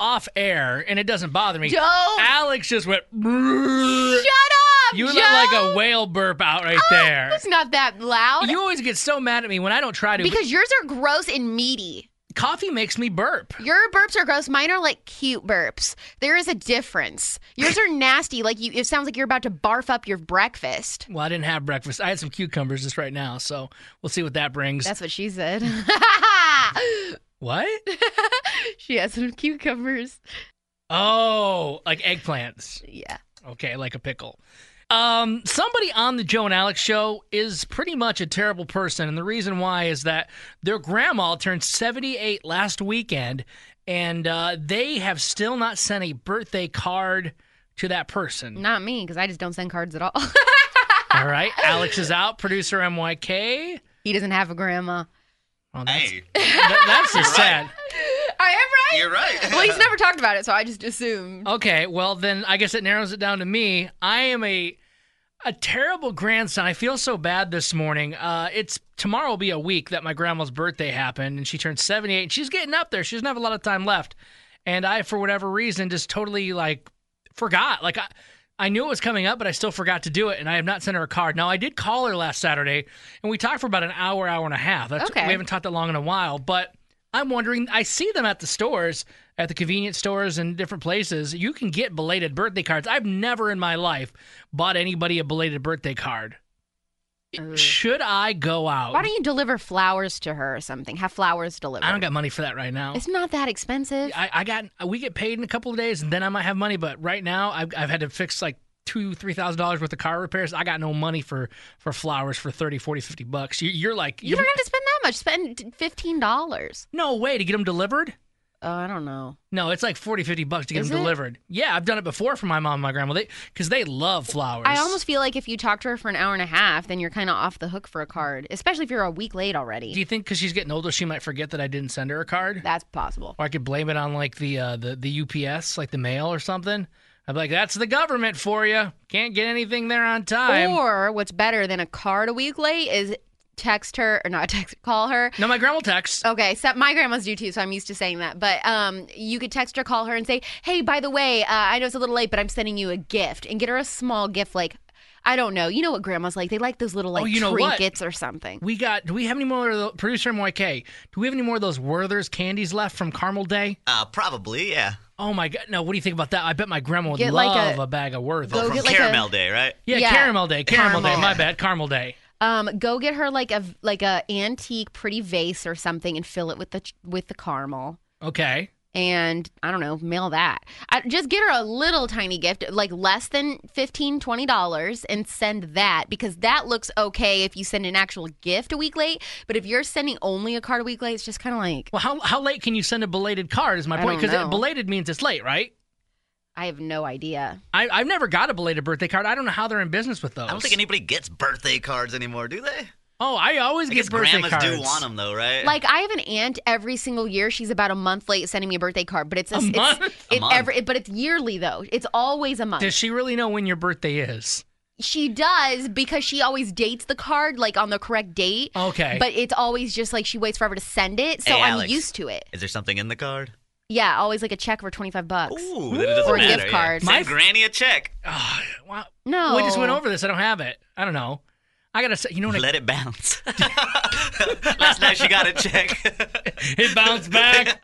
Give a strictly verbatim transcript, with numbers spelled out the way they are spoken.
off air, and it doesn't bother me. Don't. Alex just went. Shut up, You Joe. let like a whale burp out right there. It's not that loud. You always get so mad at me when I don't try to. Because yours are gross and meaty. Coffee makes me burp. Your burps are gross. Mine are like cute burps. There is a difference. Yours are nasty. Like you, it sounds like you're about to barf up your breakfast. Well, I didn't have breakfast. I had some cucumbers just right now, so we'll see what that brings. That's what she said. What? She has some cucumbers. Oh, like eggplants. Yeah. Okay, like a pickle. Um, somebody on the Joe and Alex show is pretty much a terrible person, and the reason why is that their grandma turned seventy-eight last weekend, and uh, they have still not sent a birthday card to that person. Not me, because I just don't send cards at all. All right, Alex is out. Producer M Y K. He doesn't have a grandma. Oh, that's, Hey, that- that's just sad. I am right. you're right. Well, he's never talked about it, so I just assumed. Okay, well then I guess it narrows it down to me. I am a a terrible grandson. I feel so bad this morning. Uh, it's tomorrow will be a week that my grandma's birthday happened, and she turned seventy-eight. And she's getting up there. She doesn't have a lot of time left, and I, for whatever reason, just totally like forgot. Like I, I knew it was coming up, but I still forgot to do it, and I have not sent her a card. Now I did call her last Saturday, and we talked for about an hour, hour and a half. That's, Okay. We haven't talked that long in a while, but I'm wondering. I see them at the stores, at the convenience stores and different places. You can get belated birthday cards. I've never in my life bought anybody a belated birthday card. Ugh. Should I go out? Why don't you deliver flowers to her or something? Have flowers delivered. I don't got money for that right now. It's not that expensive. I, I got. We get paid in a couple of days, and then I might have money. But right now, I've, I've had to fix like two, three thousand dollars worth of car repairs. I got no money for for flowers for thirty, forty, fifty bucks. You, you're like, you don't have to spend that much. Spend fifteen dollars. no way to get them delivered. Oh, I don't know. No, it's like forty, fifty bucks to get Is them it? delivered. Yeah, I've done it before for my mom and my grandma. They because they love flowers. I almost feel like if you talk to her for an hour and a half, then you're kind of off the hook for a card, especially if you're a week late already. Do you think because she's getting older, she might forget that I didn't send her a card? That's possible. Or I could blame it on like the uh, the the U P S, like the mail or something. I'd be like, that's the government for you. Can't get anything there on time. Or what's better than a card a week late is text her, or not text, call her. No, my grandma will text. Okay, so my grandmas do too, so I'm used to saying that. But um, you could text her, call her, and say, hey, by the way, uh, I know it's a little late, but I'm sending you a gift. And get her a small gift, like, I don't know. You know what grandmas like? They like those little, like, Oh, you know what? trinkets or something. We got, do we have any more of the, producer M Y K, do we have any more of those Werther's candies left from Caramel Day? Uh, probably, yeah. Oh my God. No, what do you think about that? I bet my grandma would Get love like a- a, bag of Werther's. Go From get like Caramel a- Day, right? yeah, Yeah, Caramel Day. Caramel, Day. caramel. My bad. Caramel Day. Um, go get her like a like a antique pretty vase or something and fill it with the with the caramel. Okay. And I don't know, mail that. I, just get her a little tiny gift, like less than fifteen dollars, twenty dollars, and send that, because that looks okay if you send an actual gift a week late. But if you're sending only a card a week late, it's just kind of like, Well, how how late can you send a belated card is my I point. don't Because know. belated means it's late, right? I have no idea. I, I've never got a belated birthday card. I don't know how they're in business with those. I don't think anybody gets birthday cards anymore, do they? Oh, I always I get guess birthday grandmas cards. do want them, though, right? Like, I have an aunt every single year. She's about a month late sending me a birthday card, but it's A it's, month? It, A month. Every, but it's yearly though. It's always a month. Does she really know when your birthday is? She does, because she always dates the card like on the correct date. Okay. But it's always just like she waits forever to send it, so Hey, I'm Alex. used to it. Is there something in the card? Yeah, always like a check for twenty-five bucks. Ooh, then it doesn't Or a matter. gift yeah. card. Send My- Granny a check. Oh, wow. No. We just went over this. I don't have it. I don't know. I gotta say, you know what? I, Let it bounce. Last night she got a check. it bounced back.